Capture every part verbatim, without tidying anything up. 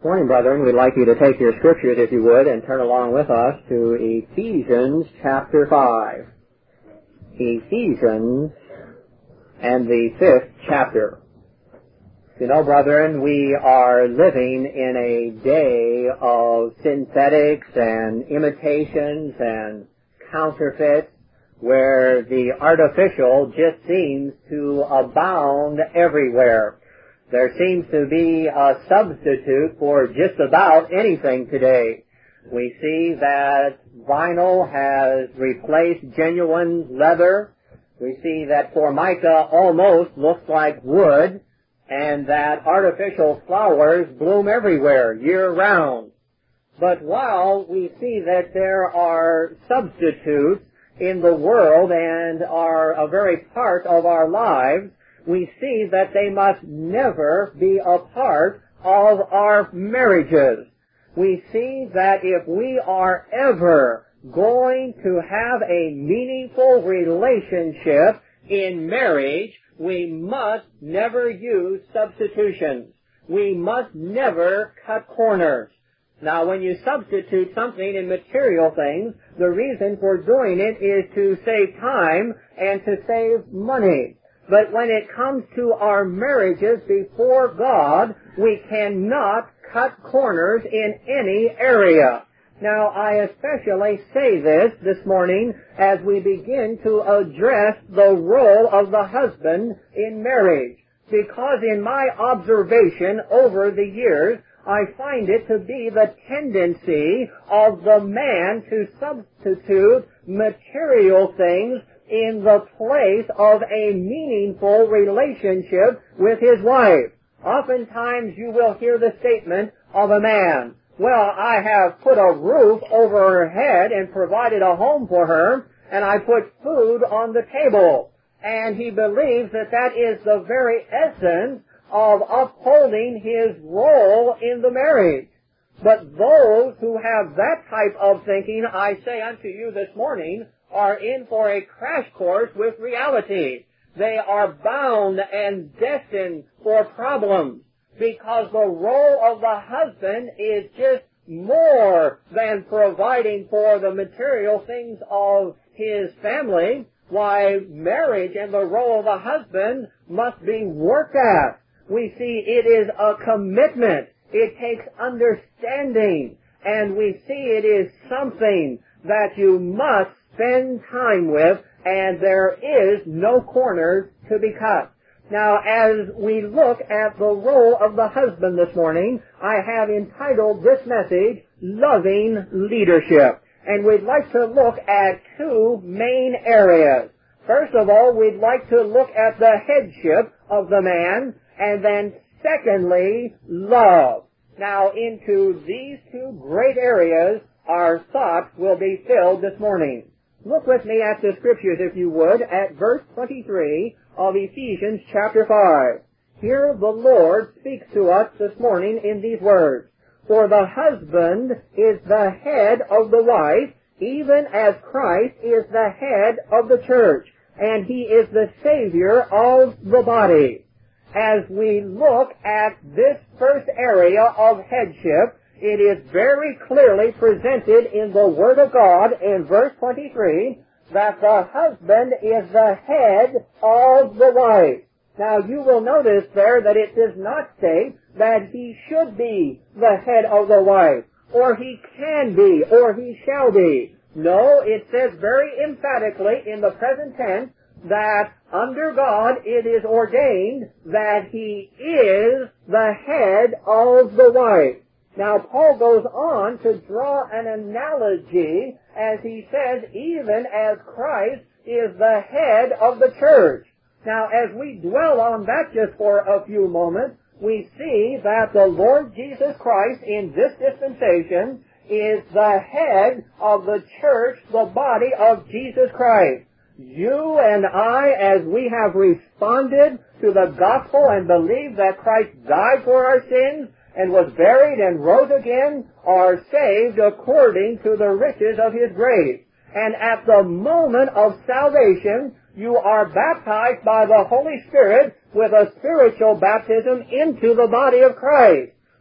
Morning, brethren. We'd like you to take your scriptures, if you would, and turn along with us to Ephesians chapter five. Ephesians and the fifth chapter. You know, brethren, we are living in a day of synthetics and imitations and counterfeits where the artificial just seems to abound everywhere. There seems to be a substitute for just about anything today. We see that vinyl has replaced genuine leather. We see that formica almost looks like wood, and that artificial flowers bloom everywhere year-round. But while we see that there are substitutes in the world and are a very part of our lives, we see that they must never be a part of our marriages. We see that if we are ever going to have a meaningful relationship in marriage, we must never use substitutions. We must never cut corners. Now, when you substitute something in material things, the reason for doing it is to save time and to save money. But when it comes to our marriages before God, we cannot cut corners in any area. Now, I especially say this this morning as we begin to address the role of the husband in marriage, because in my observation over the years, I find it to be the tendency of the man to substitute material things in the place of a meaningful relationship with his wife. Oftentimes you will hear the statement of a man, well, I have put a roof over her head and provided a home for her, and I put food on the table. And he believes that that is the very essence of upholding his role in the marriage. But those who have that type of thinking, I say unto you this morning, are in for a crash course with reality. They are bound and destined for problems, because the role of the husband is just more than providing for the material things of his family. Why, marriage and the role of the husband must be worked at. We see it is a commitment. It takes understanding. And we see it is something that you must spend time with, and there is no corners to be cut. Now, as we look at the role of the husband this morning, I have entitled this message, Loving Leadership. And we'd like to look at two main areas. First of all, we'd like to look at the headship of the man, and then secondly, love. Now, into these two great areas, our thoughts will be filled this morning. Look with me at the scriptures, if you would, at verse twenty-three of Ephesians chapter five. Here the Lord speaks to us this morning in these words, for the husband is the head of the wife, even as Christ is the head of the church, and he is the Savior of the body. As we look at this first area of headship, it is very clearly presented in the Word of God in verse twenty-three that the husband is the head of the wife. Now you will notice there that it does not state that he should be the head of the wife, or he can be, or he shall be. No, it says very emphatically in the present tense that under God it is ordained that he is the head of the wife. Now, Paul goes on to draw an analogy as he says, even as Christ is the head of the church. Now, as we dwell on that just for a few moments, we see that the Lord Jesus Christ in this dispensation is the head of the church, the body of Jesus Christ. You and I, as we have responded to the gospel and believe that Christ died for our sins, and was buried and rose again, are saved according to the riches of his grace. And at the moment of salvation, you are baptized by the Holy Spirit with a spiritual baptism into the body of Christ.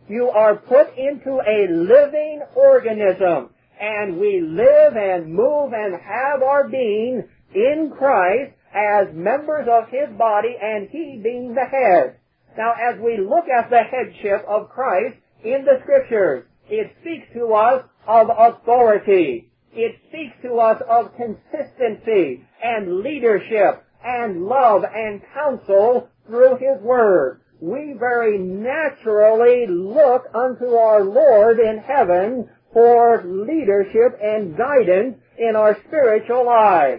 You are put into a living organism, and we live and move and have our being in Christ as members of His body, and He being the head. Now, as we look at the headship of Christ in the Scriptures, it speaks to us of authority. It speaks to us of consistency and leadership and love and counsel through His Word. We very naturally look unto our Lord in heaven for leadership and guidance in our spiritual lives.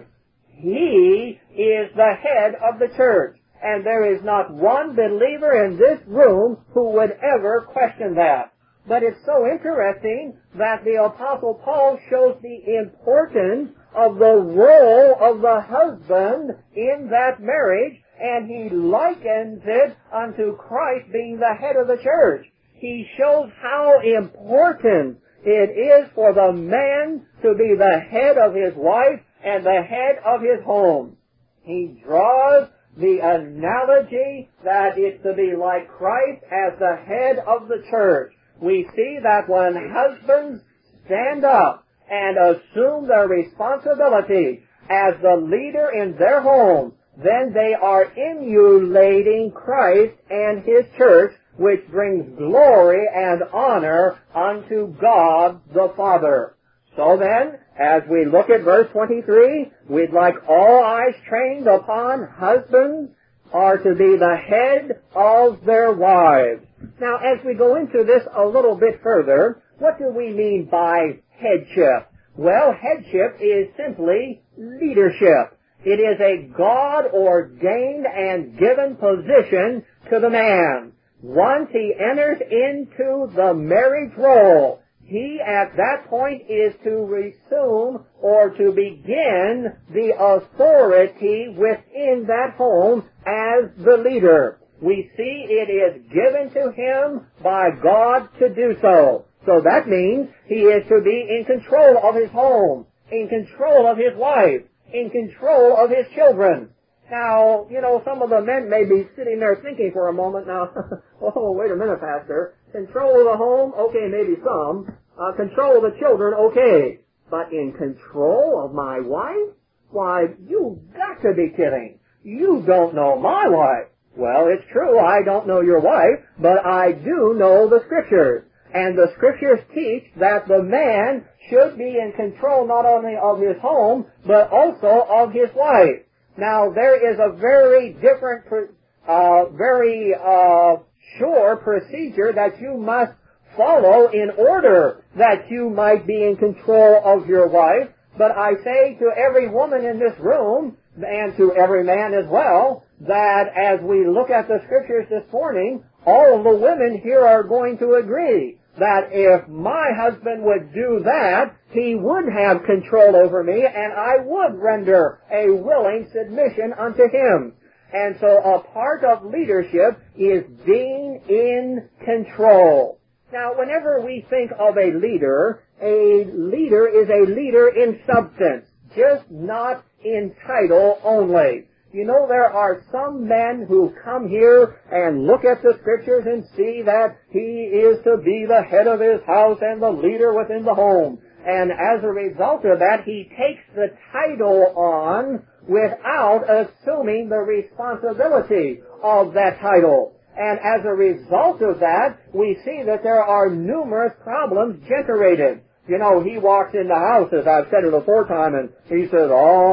He is the head of the church, and there is not one believer in this room who would ever question that. But it's so interesting that the Apostle Paul shows the importance of the role of the husband in that marriage, and he likens it unto Christ being the head of the church. He shows how important it is for the man to be the head of his wife and the head of his home. He draws the analogy that it's to be like Christ as the head of the church. We see that when husbands stand up and assume their responsibility as the leader in their home, then they are emulating Christ and His church, which brings glory and honor unto God the Father. So then, as we look at verse twenty-three, we'd like all eyes trained upon husbands are to be the head of their wives. Now, as we go into this a little bit further, what do we mean by headship? Well, headship is simply leadership. It is a God-ordained and given position to the man. Once he enters into the marriage role, he at that point is to resume or to begin the authority within that home as the leader. We see it is given to him by God to do so. So that means he is to be in control of his home, in control of his wife, in control of his children. Now, you know, some of the men may be sitting there thinking for a moment now, oh, wait a minute, Pastor. Control of the home, okay, maybe some. Uh, control of the children, okay. But in control of my wife? Why, you've got to be kidding. You don't know my wife. Well, it's true, I don't know your wife, but I do know the Scriptures. And the Scriptures teach that the man should be in control not only of his home, but also of his wife. Now, there is a very different, uh, very, uh, sure procedure that you must follow in order that you might be in control of your wife. But I say to every woman in this room, and to every man as well, that as we look at the Scriptures this morning, all of the women here are going to agree that if my husband would do that, he would have control over me, and I would render a willing submission unto him. And so a part of leadership is being in control. Now, whenever we think of a leader, a leader is a leader in substance, just not in title only. You know, there are some men who come here and look at the Scriptures and see that he is to be the head of his house and the leader within the home. And as a result of that, he takes the title on without assuming the responsibility of that title. And as a result of that, we see that there are numerous problems generated. You know, he walks in the house, as I've said it aforetime, and he says,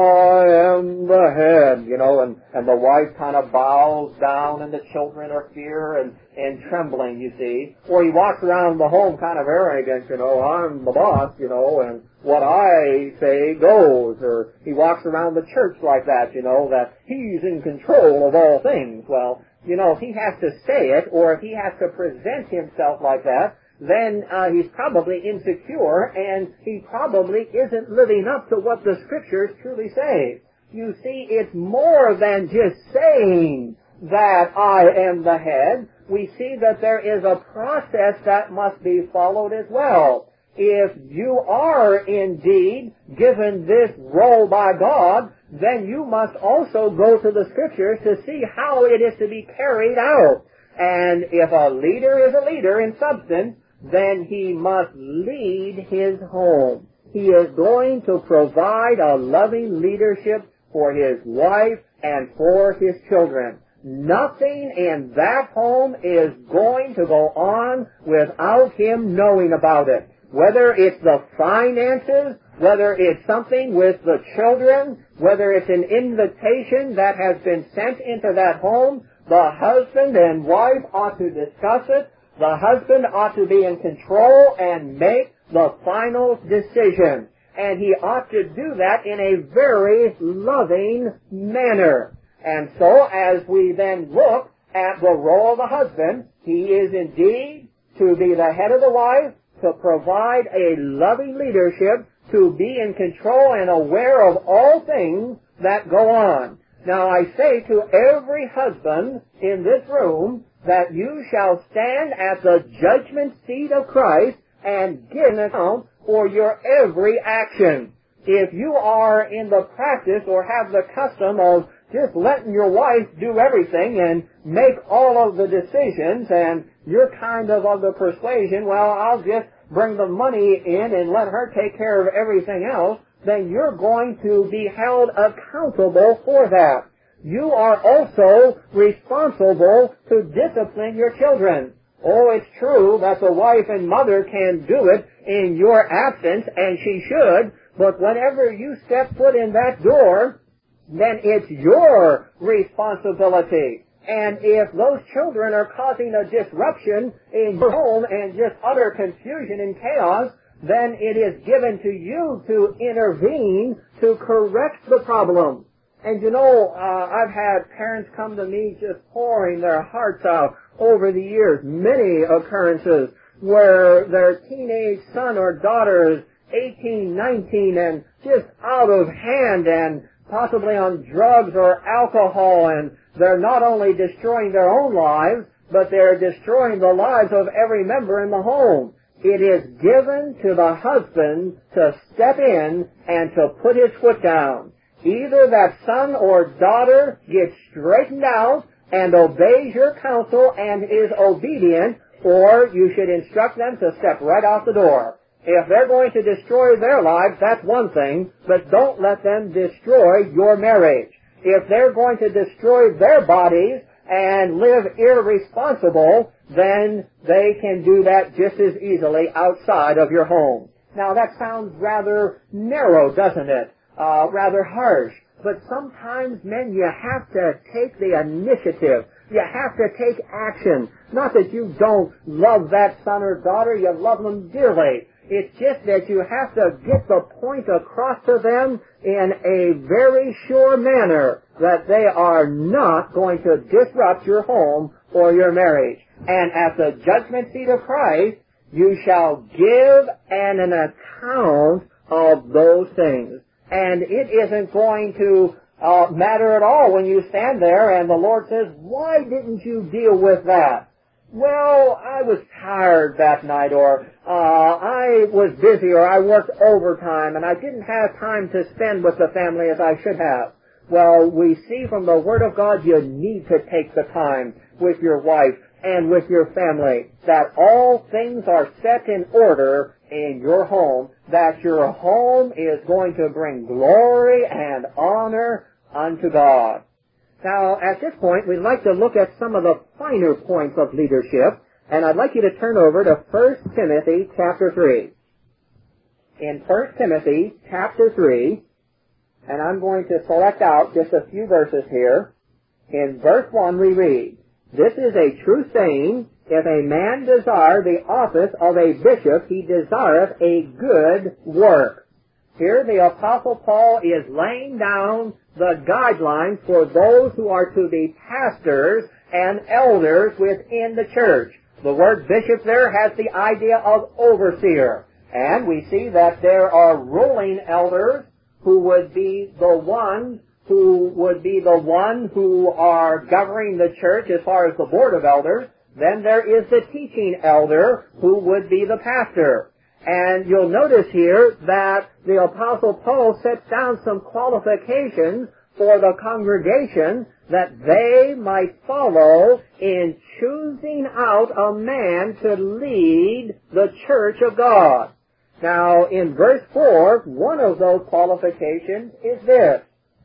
I am the head, you know, and, and the wife kind of bows down, and the children are fear and, and trembling, you see. Or he walks around the home kind of arrogant, you know, I'm the boss, you know, and what I say goes. Or he walks around the church like that, you know, that he's in control of all things. Well, you know, if he has to say it, or if he has to present himself like that, then uh, he's probably insecure, and he probably isn't living up to what the Scriptures truly say. You see, it's more than just saying that I am the head. We see that there is a process that must be followed as well. If you are indeed given this role by God, then you must also go to the Scriptures to see how it is to be carried out. And if a leader is a leader in substance, then he must lead his home. He is going to provide a loving leadership for his wife and for his children. Nothing in that home is going to go on without him knowing about it. Whether it's the finances, whether it's something with the children, whether it's an invitation that has been sent into that home, the husband and wife ought to discuss it. The husband ought to be in control and make the final decision. And he ought to do that in a very loving manner. And so as we then look at the role of the husband, he is indeed to be the head of the wife, to provide a loving leadership, to be in control and aware of all things that go on. Now I say to every husband in this room that you shall stand at the judgment seat of Christ and give an account for your every action. If you are in the practice or have the custom of just letting your wife do everything and make all of the decisions, and you're kind of of the persuasion, well, I'll just bring the money in and let her take care of everything else, then you're going to be held accountable for that. You are also responsible to discipline your children. Oh, it's true that the wife and mother can do it in your absence, and she should, but whenever you step foot in that door, then it's your responsibility. And if those children are causing a disruption in your home and just utter confusion and chaos, then it is given to you to intervene to correct the problem. And you know, uh, I've had parents come to me just pouring their hearts out over the years, many occurrences where their teenage son or daughter is eighteen, nineteen and just out of hand and possibly on drugs or alcohol, and they're not only destroying their own lives, but they're destroying the lives of every member in the home. It is given to the husband to step in and to put his foot down. Either that son or daughter gets straightened out and obeys your counsel and is obedient, or you should instruct them to step right out the door. If they're going to destroy their lives, that's one thing, but don't let them destroy your marriage. If they're going to destroy their bodies and live irresponsible, then they can do that just as easily outside of your home. Now that sounds rather narrow, doesn't it? Uh, rather harsh. But sometimes, men, you have to take the initiative. You have to take action. Not that you don't love that son or daughter, you love them dearly. It's just that you have to get the point across to them in a very sure manner that they are not going to disrupt your home or your marriage. And at the judgment seat of Christ, you shall give an, an account of those things. And it isn't going to uh, matter at all when you stand there and the Lord says, why didn't you deal with that? Well, I was tired that night, or uh, I was busy, or I worked overtime, and I didn't have time to spend with the family as I should have. Well, we see from the Word of God you need to take the time with your wife and with your family, that all things are set in order in your home, that your home is going to bring glory and honor unto God. Now, at this point, we'd like to look at some of the finer points of leadership, and I'd like you to turn over to First Timothy chapter three. In First Timothy chapter three, and I'm going to select out just a few verses here. In verse one we read, "This is a true saying, if a man desire the office of a bishop, he desireth a good work." Here the Apostle Paul is laying down the guidelines for those who are to be pastors and elders within the church. The word bishop there has the idea of overseer. And we see that there are ruling elders who would be the ones who would be the one who are governing the church as far as the board of elders. Then there is the teaching elder who would be the pastor. And you'll notice here that the Apostle Paul sets down some qualifications for the congregation that they might follow in choosing out a man to lead the church of God. Now, in verse four, one of those qualifications is this: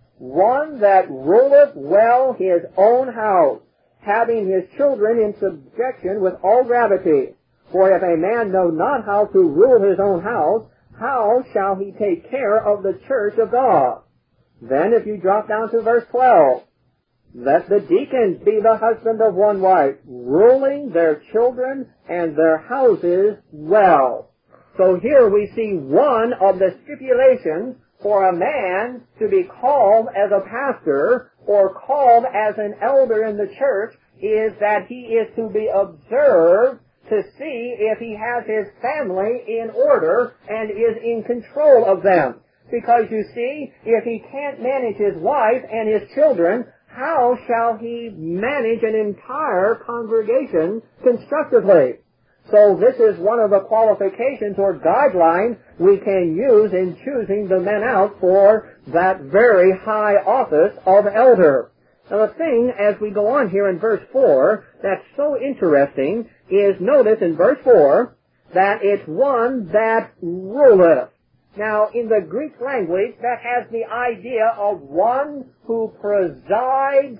one that ruleth well his own house, having his children in subjection with all gravity. For if a man know not how to rule his own house, how shall he take care of the church of God? Then if you drop down to verse twelve, let the deacons be the husband of one wife, ruling their children and their houses well. So here we see one of the stipulations for a man to be called as a pastor or called as an elder in the church is that he is to be observed to see if he has his family in order and is in control of them. Because you see, if he can't manage his wife and his children, how shall he manage an entire congregation constructively? So this is one of the qualifications or guidelines we can use in choosing the men out for that very high office of elder. Now the thing, as we go on here in verse four, that's so interesting, is notice in verse four that it's one that ruleth. Now, in the Greek language, that has the idea of one who presides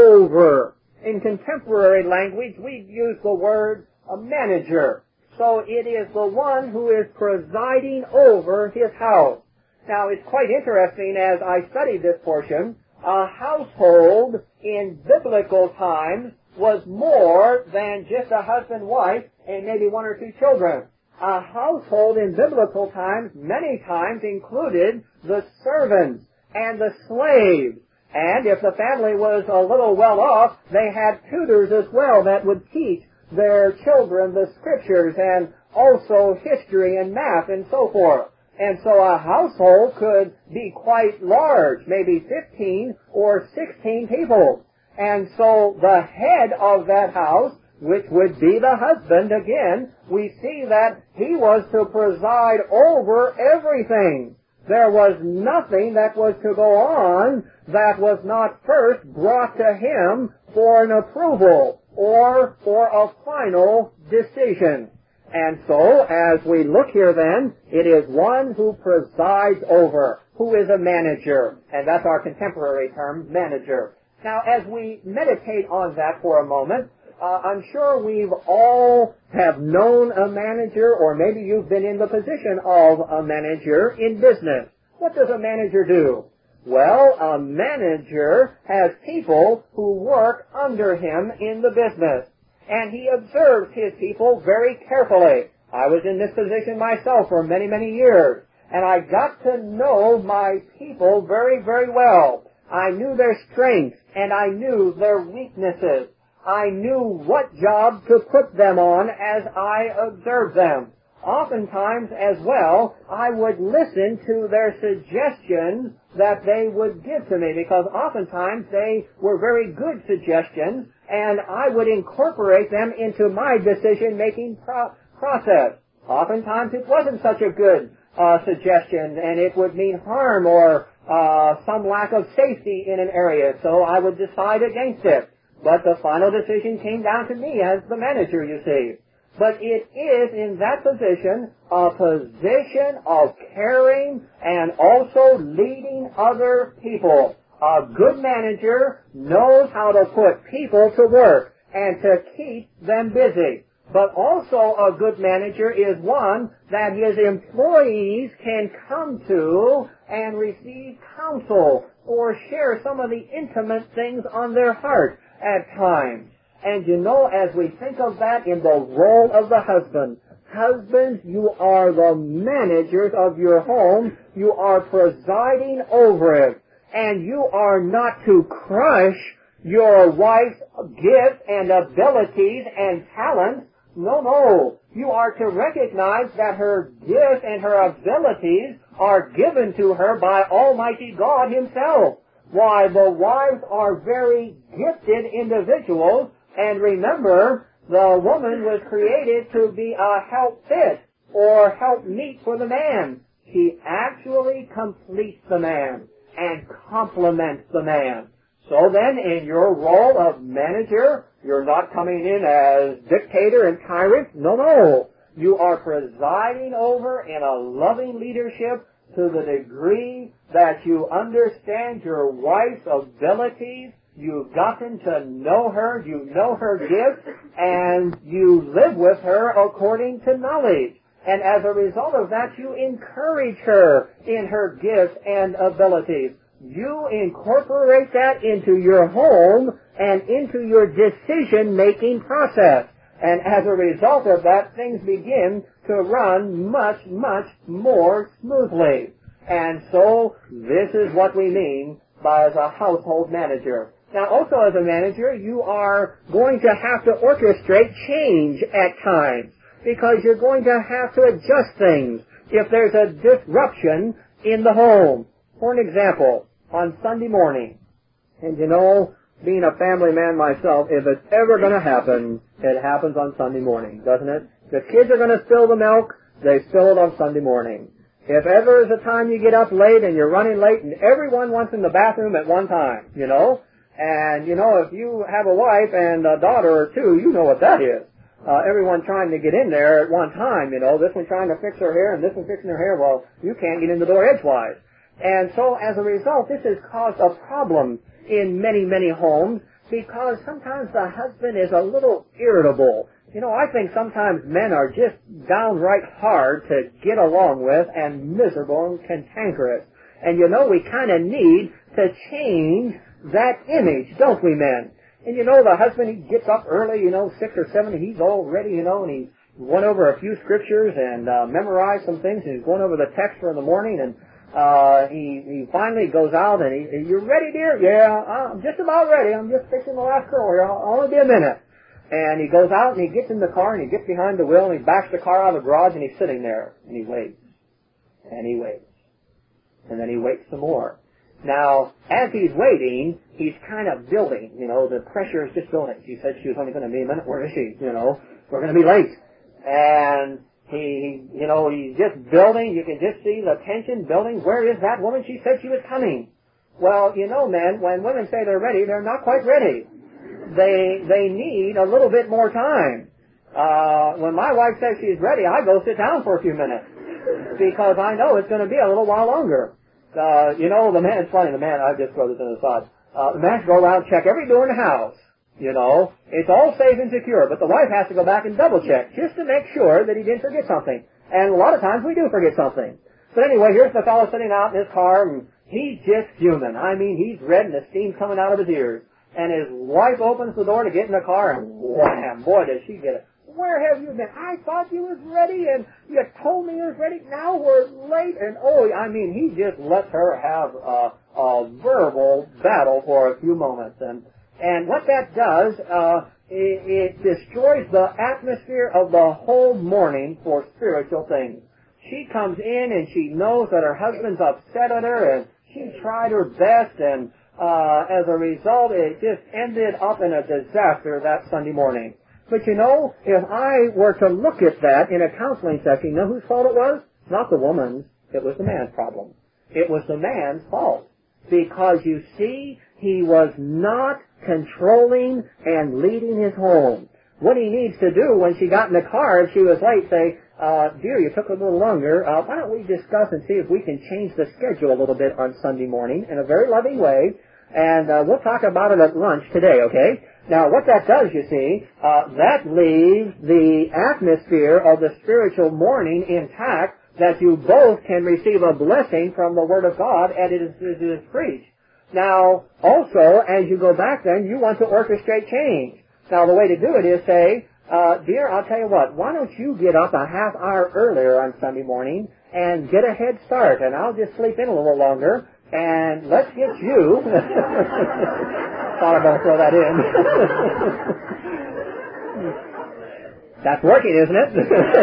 over. In contemporary language, we use the word a manager. So it is the one who is presiding over his house. Now, it's quite interesting as I studied this portion. A household in biblical times was more than just a husband, wife, and maybe one or two children. A household in biblical times many times included the servants and the slaves. And if the family was a little well off, they had tutors as well that would teach their children the scriptures and also history and math and so forth. And so a household could be quite large, maybe fifteen or sixteen people. And so the head of that house, which would be the husband, again, we see that he was to preside over everything. There was nothing that was to go on that was not first brought to him for an approval or for a final decision. And so, as we look here then, it is one who presides over, who is a manager, and that's our contemporary term, manager. Now, as we meditate on that for a moment, Uh, I'm sure we've all have known a manager, or maybe you've been in the position of a manager in business. What does a manager do? Well, a manager has people who work under him in the business, and he observes his people very carefully. I was in this position myself for many, many years, and I got to know my people very, very well. I knew their strengths, and I knew their weaknesses. I knew what job to put them on as I observed them. Oftentimes, as well, I would listen to their suggestions that they would give to me, because oftentimes they were very good suggestions, and I would incorporate them into my decision-making pro- process. Oftentimes it wasn't such a good uh, suggestion, and it would mean harm or uh, some lack of safety in an area, so I would decide against it. But the final decision came down to me as the manager, you see. But it is in that position a position of caring and also leading other people. A good manager knows how to put people to work and to keep them busy. But also a good manager is one that his employees can come to and receive counsel or share some of the intimate things on their heart at times. And you know, as we think of that in the role of the husband, husbands, you are the managers of your home. You are presiding over it. And you are not to crush your wife's gifts and abilities and talents. No, no. You are to recognize that her gifts and her abilities are given to her by Almighty God Himself. Why, the wives are very gifted individuals, and remember, the woman was created to be a help fit or help meet for the man. She actually completes the man. and complements the man. So then, in your role of manager, you're not coming in as dictator and tyrant. No, no. You are presiding over in a loving leadership to the degree that you understand your wife's abilities. You've gotten to know her, you know her gifts, and you live with her according to knowledge. And as a result of that, you encourage her in her gifts and abilities. You incorporate that into your home and into your decision-making process. And as a result of that, things begin to run much, much more smoothly. And so, this is what we mean by as a household manager. Now, also as a manager, you are going to have to orchestrate change at times, because you're going to have to adjust things if there's a disruption in the home. For an example, on Sunday morning, and you know, being a family man myself, if it's ever going to happen, it happens on Sunday morning, doesn't it? The kids are going to spill the milk, they spill it on Sunday morning. If ever is a time you get up late and you're running late and everyone wants in the bathroom at one time, you know, and you know, if you have a wife and a daughter or two, you know what that is. Uh, everyone trying to get in there at one time, you know, this one trying to fix her hair and this one fixing her hair, well, you can't get in the door edgewise. And so as a result, this has caused a problem in many, many homes, because sometimes the husband is a little irritable. You know, I think sometimes men are just downright hard to get along with and miserable and cantankerous. And you know, we kind of need to change that image, don't we, men? And you know, the husband, he gets up early, you know, six or seven, and he's all ready, you know, and he went over a few scriptures and uh, memorized some things, and he's going over the text for the morning, and Uh, he, he finally goes out and he, you're ready, dear? Yeah, I'm just about ready. I'm just fixing the last curl here. I'll only be a minute. And he goes out and he gets in the car and he gets behind the wheel and he backs the car out of the garage and he's sitting there and he waits. And he waits. And then he waits some more. Now, as he's waiting, he's kind of building, you know, the pressure is just building. She said she was only going to be a minute. Where is she? You know, we're going to be late. And He, you know, he's just building. You can just see the tension building. Where is that woman? She said she was coming. Well, you know, men, when women say they're ready, they're not quite ready. They, they need a little bit more time. Uh, when my wife says she's ready, I go sit down for a few minutes, because I know it's going to be a little while longer. Uh, you know, the man, it's funny, the man, I just throw this in the side. Uh, the man should go around and check every door in the house. You know, it's all safe and secure, but the wife has to go back and double check just to make sure that he didn't forget something. And a lot of times we do forget something. But anyway, here's the fellow sitting out in his car, and he's just fuming. I mean, he's red and the steam's coming out of his ears. And his wife opens the door to get in the car, and wham, boy, does she get it. Where have you been? I thought you was ready, and you told me you was ready. Now we're late. And oh, I mean, he just lets her have a, a verbal battle for a few moments. And And what that does, uh, it, it destroys the atmosphere of the whole morning for spiritual things. She comes in and she knows that her husband's upset at her, and she tried her best, and uh, as a result, it just ended up in a disaster that Sunday morning. But you know, if I were to look at that in a counseling session, you know whose fault it was? Not the woman's. It was the man's problem. It was the man's fault. Because you see, he was not controlling and leading his home. What he needs to do when she got in the car, if she was late, say, uh, dear, you took a little longer. Uh, why don't we discuss and see if we can change the schedule a little bit on Sunday morning in a very loving way, and uh, we'll talk about it at lunch today, okay? Now, what that does, you see, uh, that leaves the atmosphere of the spiritual morning intact, that you both can receive a blessing from the Word of God as it is, it is preached. Now, also, as you go back then, you want to orchestrate change. Now, the way to do it is say, uh, dear, I'll tell you what, why don't you get up a half hour earlier on Sunday morning and get a head start, and I'll just sleep in a little longer, and let's get you... Thought I'd better throw that in. That's working, isn't it?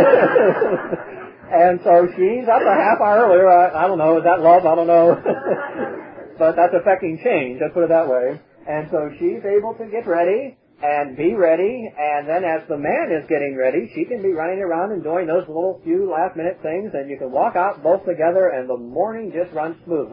And so she's up a half hour earlier. I, I don't know, is that love? I don't know. But that's affecting change, let's put it that way. And so she's able to get ready and be ready, and then as the man is getting ready, she can be running around and doing those little few last minute things, and you can walk out both together, and the morning just runs smoothly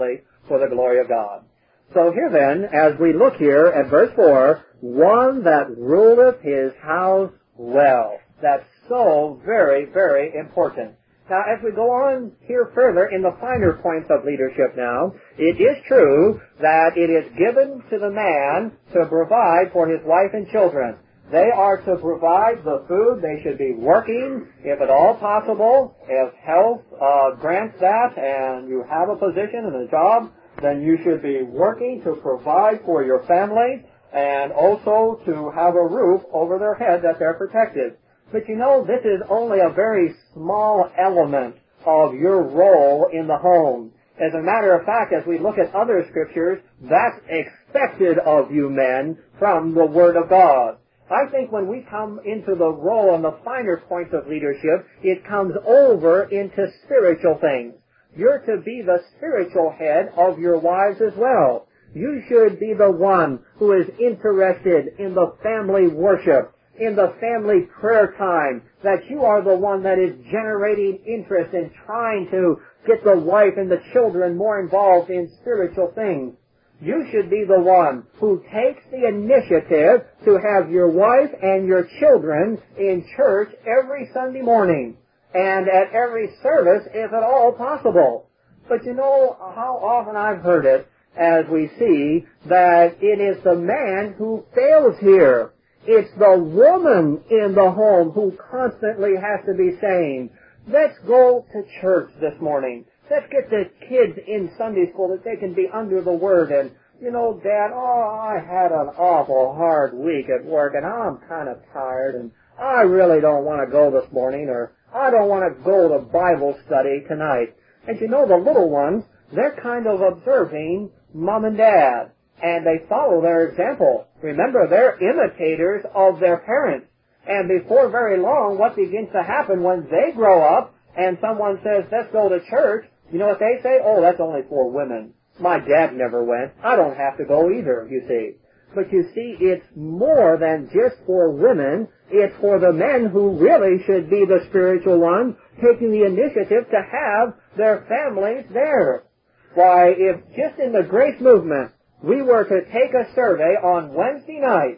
for the glory of God. So here then, as we look here at verse four, one that ruleth his house well. That's so very, very important. Now, as we go on here further in the finer points of leadership now, it is true that it is given to the man to provide for his wife and children. They are to provide the food. They should be working, if at all possible. If health uh, grants that and you have a position and a job, then you should be working to provide for your family and also to have a roof over their head that they're protected. But you know, this is only a very small element of your role in the home. As a matter of fact, as we look at other scriptures, that's expected of you men from the Word of God. I think when we come into the role and the finer points of leadership, it comes over into spiritual things. You're to be the spiritual head of your wives as well. You should be the one who is interested in the family worship, in the family prayer time, that you are the one that is generating interest in trying to get the wife and the children more involved in spiritual things. You should be the one who takes the initiative to have your wife and your children in church every Sunday morning and at every service if at all possible. But you know how often I've heard it as we see that it is the man who fails here. It's the woman in the home who constantly has to be saying, let's go to church this morning. Let's get the kids in Sunday school that they can be under the Word. And, you know, Dad, oh, I had an awful hard week at work, and I'm kind of tired, and I really don't want to go this morning, or I don't want to go to Bible study tonight. And you know, the little ones, they're kind of observing Mom and Dad, and they follow their example. Remember, they're imitators of their parents. And before very long, what begins to happen when they grow up and someone says, let's go to church, you know what they say? Oh, that's only for women. My dad never went. I don't have to go either, you see. But you see, it's more than just for women. It's for the men who really should be the spiritual ones, taking the initiative to have their families there. Why, if just in the Grace Movement we were to take a survey on Wednesday night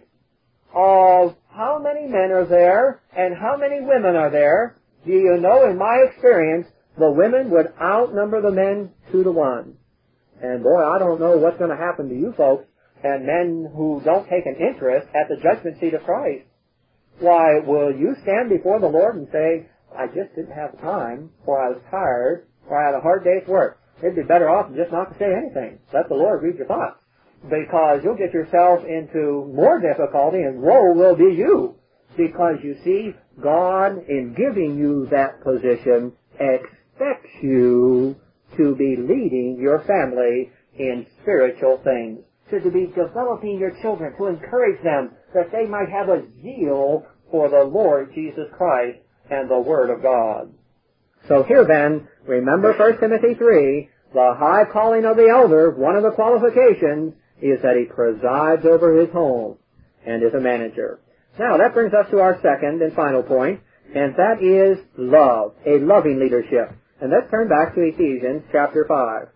of how many men are there and how many women are there, do you know, in my experience, the women would outnumber the men two to one. And boy, I don't know what's going to happen to you folks and men who don't take an interest at the judgment seat of Christ. Why, will you stand before the Lord and say, I just didn't have time, or I was tired, or I had a hard day's work? It'd be better off just not to say anything. Let the Lord read your thoughts. Because you'll get yourself into more difficulty, and woe will be you. Because you see, God, in giving you that position, expects you to be leading your family in spiritual things. So to be developing your children, to encourage them that they might have a zeal for the Lord Jesus Christ and the Word of God. So here then, remember First Timothy three, the high calling of the elder, one of the qualifications is that he presides over his home and is a manager. Now, that brings us to our second and final point, and that is love, a loving leadership. And let's turn back to Ephesians chapter five.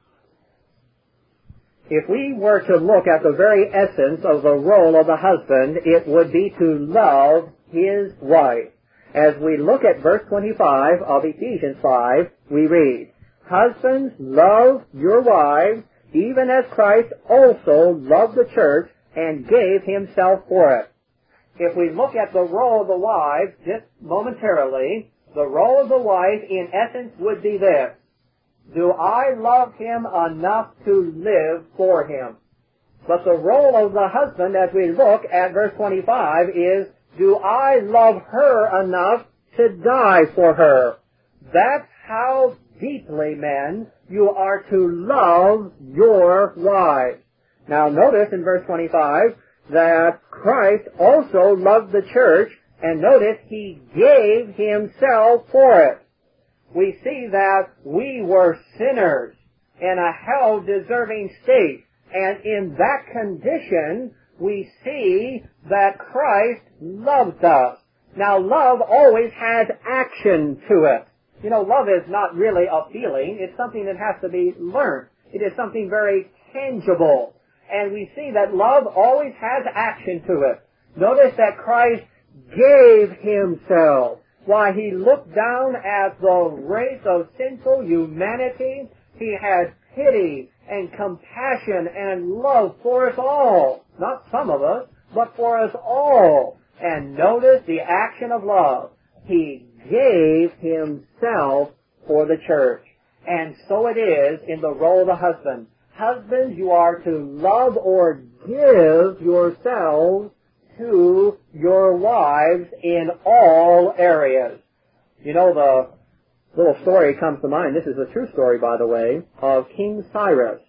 If we were to look at the very essence of the role of the husband, it would be to love his wife. As we look at verse twenty-five of Ephesians five, we read, Husbands, love your wives, even as Christ also loved the church and gave himself for it. If we look at the role of the wife just momentarily, the role of the wife in essence would be this. Do I love him enough to live for him? But the role of the husband, as we look at verse twenty-five, is, do I love her enough to die for her? That's how deeply, men, you are to love your wives. Now notice in verse twenty-five that Christ also loved the church, and notice he gave himself for it. We see that we were sinners in a hell-deserving state, and in that condition we see that Christ loved us. Now love always has action to it. You know, love is not really a feeling. It's something that has to be learned. It is something very tangible. And we see that love always has action to it. Notice that Christ gave himself. Why, he looked down at the race of sinful humanity. He had pity and compassion and love for us all. Not some of us, but for us all. And notice the action of love. He gave himself for the church. And so it is in the role of the husband. Husbands, you are to love or give yourselves to your wives in all areas. You know, the little story comes to mind, this is a true story, by the way, of King Cyrus.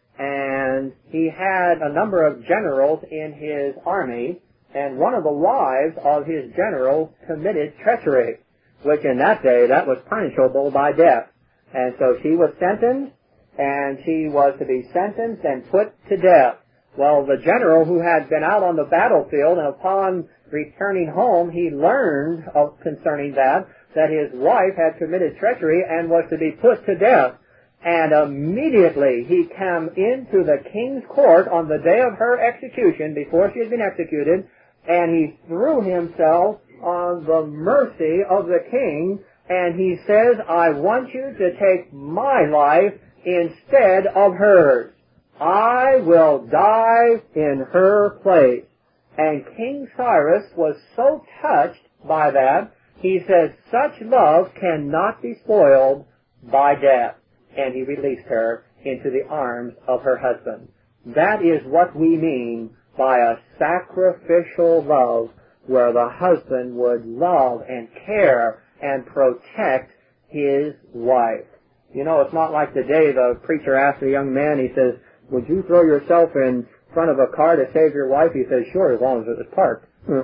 And he had a number of generals in his army, and one of the wives of his general committed treachery, which in that day, that was punishable by death. And so she was sentenced, and she was to be sentenced and put to death. Well, the general who had been out on the battlefield, and upon returning home, he learned of concerning that, that his wife had committed treachery and was to be put to death. And immediately he came into the king's court on the day of her execution, before she had been executed, and he threw himself on the mercy of the king, and he says, I want you to take my life instead of hers. I will die in her place. And King Cyrus was so touched by that, he says, such love cannot be spoiled by death. And he released her into the arms of her husband. That is what we mean by a sacrificial love, where the husband would love and care and protect his wife. You know, it's not like the day the preacher asked a young man, he says, would you throw yourself in front of a car to save your wife? He says, sure, as long as it was parked.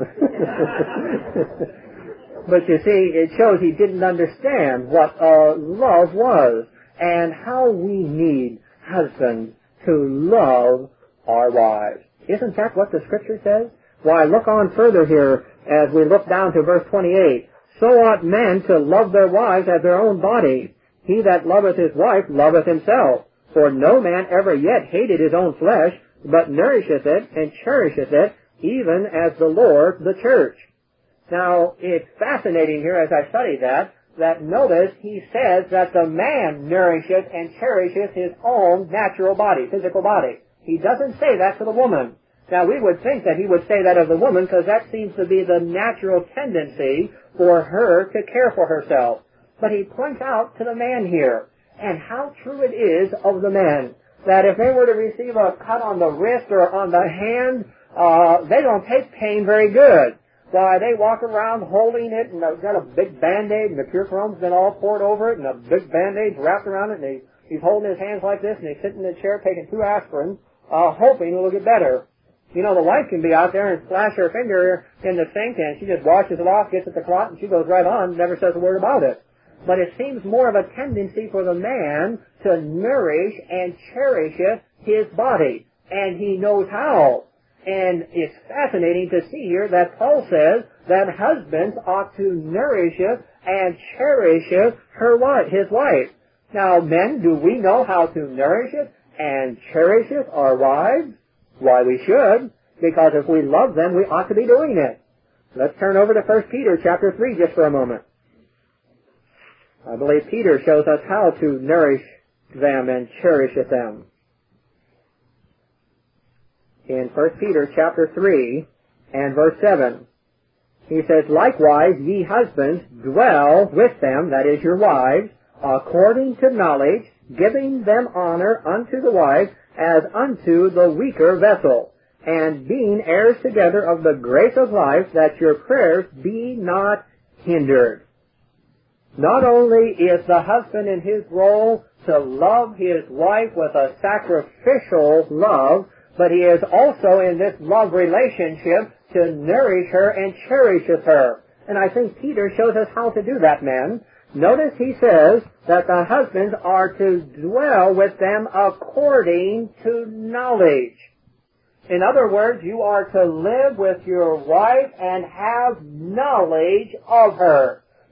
But you see, it shows he didn't understand what uh, love was and how we need husbands to love our wives. Isn't that what the Scripture says? Why, look on further here as we look down to verse twenty-eight. So ought men to love their wives as their own bodies. He that loveth his wife loveth himself. For no man ever yet hated his own flesh, but nourisheth it and cherisheth it, even as the Lord the church. Now, it's fascinating here as I study that, that notice he says that the man nourisheth and cherisheth his own natural body, physical body. He doesn't say that to the woman. Now, we would think that he would say that of the woman, because that seems to be the natural tendency for her to care for herself. But he points out to the man here, and how true it is of the men, that if they were to receive a cut on the wrist or on the hand, uh, they don't take pain very good. Why, they walk around holding it, and they've got a big Band-Aid, and the pure chrome's been all poured over it, and a big Band-Aid's wrapped around it, and he, he's holding his hands like this, and he's sitting in the chair taking two aspirin, uh, hoping it'll get better. You know, the wife can be out there and splash her finger in the sink, and she just washes it off, gets at the clot, and she goes right on, never says a word about it. But it seems more of a tendency for the man to nourish and cherish his body, and he knows how. And it's fascinating to see here that Paul says that husbands ought to nourish and cherish her wife, his wife. Now, men, do we know how to nourish and cherish our wives? Why, we should, because if we love them, we ought to be doing it. Let's turn over to First Peter chapter three just for a moment. I believe Peter shows us how to nourish them and cherish them. In First Peter chapter three and verse seven, he says, likewise, ye husbands, dwell with them, that is your wives, according to knowledge, giving them honor unto the wife as unto the weaker vessel, and being heirs together of the grace of life, that your prayers be not hindered. Not only is the husband in his role to love his wife with a sacrificial love, but he is also in this love relationship to nourish her and cherisheth her. And I think Peter shows us how to do that, men. Notice he says that the husbands are to dwell with them according to knowledge. In other words, you are to live with your wife and have knowledge of her.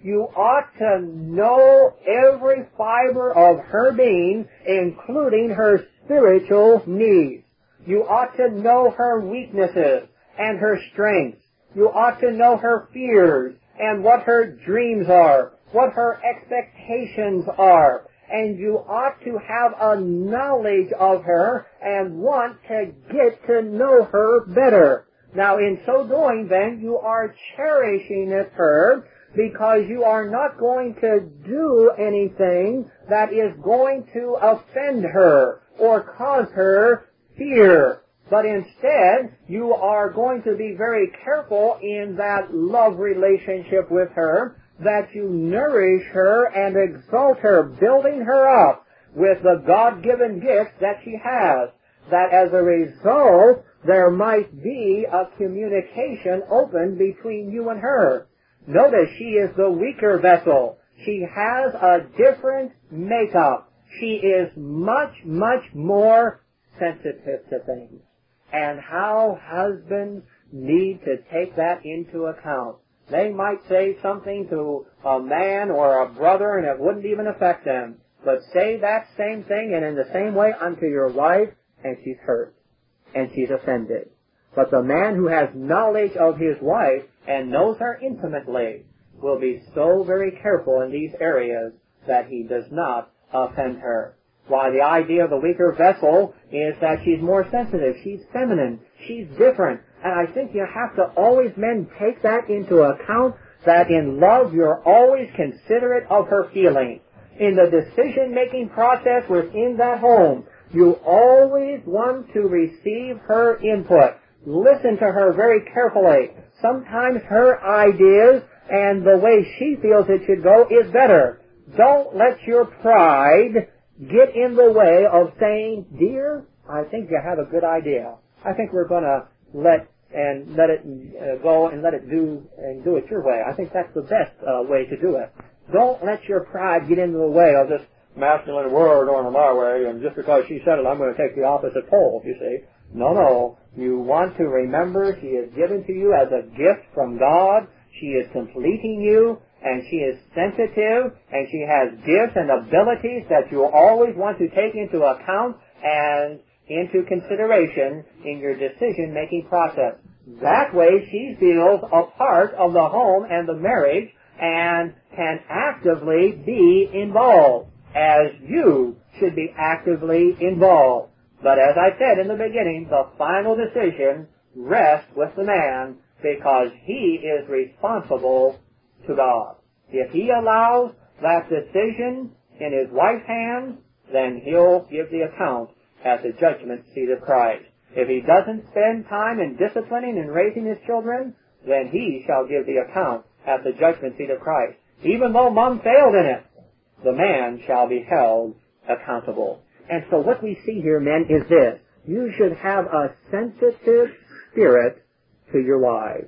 You ought to know every fiber of her being, including her spiritual needs. You ought to know her weaknesses and her strengths. You ought to know her fears and what her dreams are, what her expectations are. And you ought to have a knowledge of her and want to get to know her better. Now, in so doing, then, you are cherishing her because you are not going to do anything that is going to offend her or cause her fear. But instead, you are going to be very careful in that love relationship with her, that you nourish her and exalt her, building her up with the God-given gifts that she has, that as a result, there might be a communication open between you and her. Notice she is the weaker vessel. She has a different makeup. She is much, much more sensitive to things. And how husbands need to take that into account. They might say something to a man or a brother and it wouldn't even affect them. But say that same thing and in the same way unto your wife and she's hurt. And she's offended. But the man who has knowledge of his wife and knows her intimately will be so very careful in these areas that he does not offend her. Why, the idea of the weaker vessel is that she's more sensitive, she's feminine, she's different. And I think you have to always, men, take that into account, that in love you're always considerate of her feelings. In the decision-making process within that home, you always want to receive her input. Listen to her very carefully. Sometimes her ideas and the way she feels it should go is better. Don't let your pride get in the way of saying, dear, I think you have a good idea. I think we're going to let and let it uh, go and let it do and do it your way. I think that's the best uh, way to do it. Don't let your pride get in the way of this masculine word or my way, and just because she said it, I'm going to take the opposite pole, you see. No, no. You want to remember she is given to you as a gift from God. She is completing you, and she is sensitive, and she has gifts and abilities that you always want to take into account and into consideration in your decision-making process. That way she feels a part of the home and the marriage and can actively be involved, as you should be actively involved. But as I said in the beginning, the final decision rests with the man because he is responsible to God. If he allows that decision in his wife's hands, then he'll give the account at the judgment seat of Christ. If he doesn't spend time in disciplining and raising his children, then he shall give the account at the judgment seat of Christ. Even though mom failed in it, the man shall be held accountable. And so what we see here, men, is this. You should have a sensitive spirit to your wives,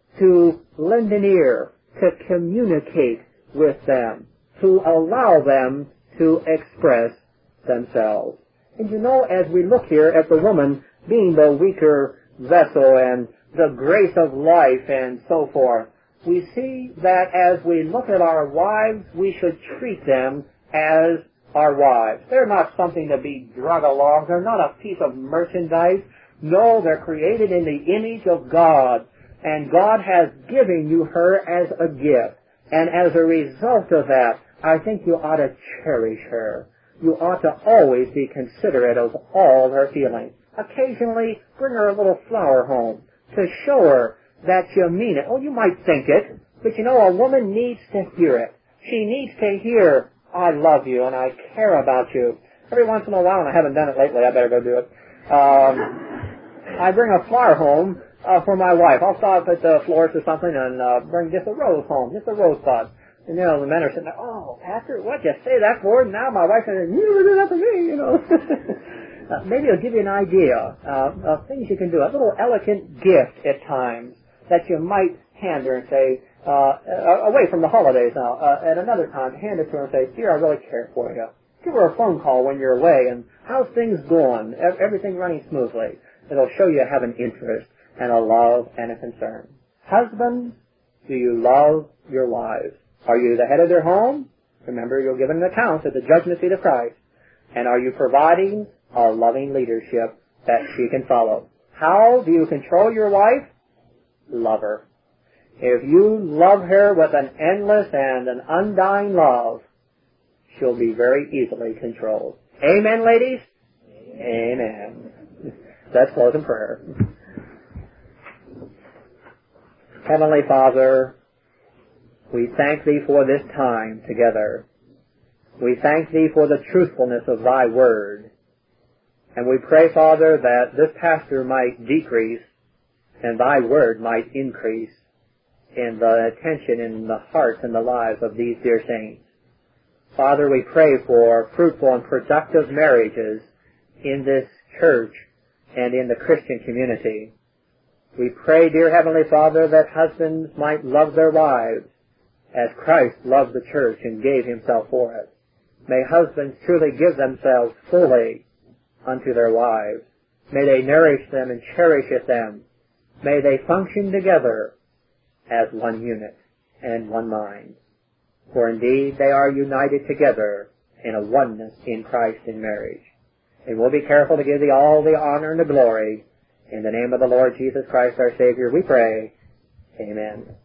to lend an ear, to communicate with them, to allow them to express themselves. And you know, as we look here at the woman being the weaker vessel and the grace of life and so forth, we see that as we look at our wives, we should treat them as our wives. They're not something to be drug along. They're not a piece of merchandise. No, they're created in the image of God. And God has given you her as a gift. And as a result of that, I think you ought to cherish her. You ought to always be considerate of all her feelings. Occasionally, bring her a little flower home to show her that you mean it. Oh, you might think it, but you know, a woman needs to hear it. She needs to hear, I love you and I care about you. Every once in a while, and I haven't done it lately, I better go do it. Um, I bring a flower home uh, for my wife. I'll stop at the florist or something and uh, bring just a rose home, just a rosebud. And, you know, the men are sitting there, oh, Pastor, what'd you say that for? And now my wife's saying, you did that to me, you know. uh, maybe it'll give you an idea uh, of things you can do. A little elegant gift at times that you might hand her and say, uh, away from the holidays now, uh, at another time, hand it to her and say, dear, I really care for you. Give her a phone call when you're away, and how's things going? Everything running smoothly. It'll show you have an interest and a love and a concern. Husbands, do you love your wives? Are you the head of their home? Remember, you'll give an account at the judgment seat of Christ. And are you providing a loving leadership that she can follow? How do you control your wife? Love her. If you love her with an endless and an undying love, she'll be very easily controlled. Amen, ladies? Amen. Let's close in prayer. Heavenly Father, we thank Thee for this time together. We thank Thee for the truthfulness of Thy Word. And we pray, Father, that this pastor might decrease and Thy Word might increase in the attention in the hearts and the lives of these dear saints. Father, we pray for fruitful and productive marriages in this church and in the Christian community. We pray, dear Heavenly Father, that husbands might love their wives as Christ loved the church and gave Himself for it. May husbands truly give themselves fully unto their wives. May they nourish them and cherish them. May they function together as one unit and one mind. For indeed they are united together in a oneness in Christ in marriage. And we'll be careful to give Thee all the honor and the glory. In the name of the Lord Jesus Christ our Savior we pray. Amen.